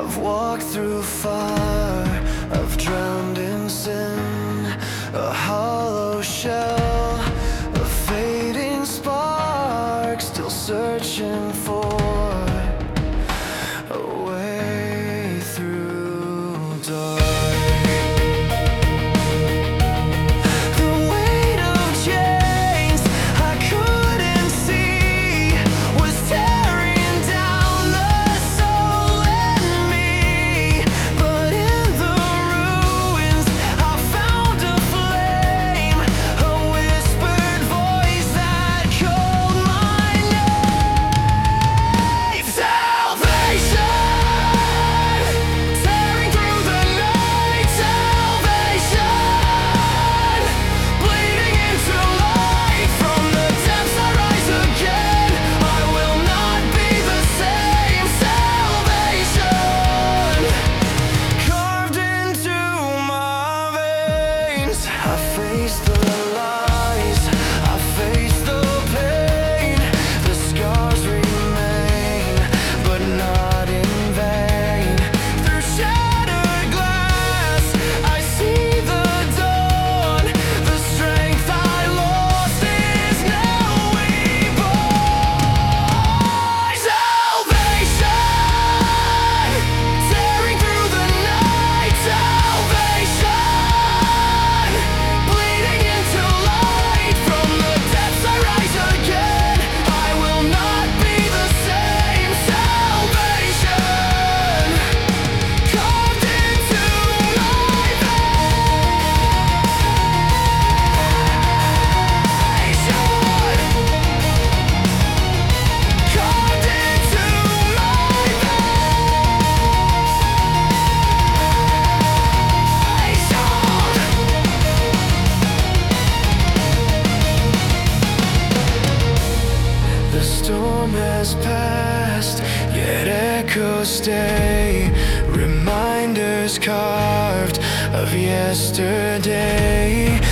I've walked through fire, I've drowned in sin, a hollow shell, a fading spark, still searching for a way through dark. I face the lies, I face the pain, the scars remain, but not in vain. Through shattered glass, I see the dawn. The strength I lost is now reborn. Salvation, tearing through the night. Salvation. The storm has passed, yet echoes stay, reminders carved of yesterday.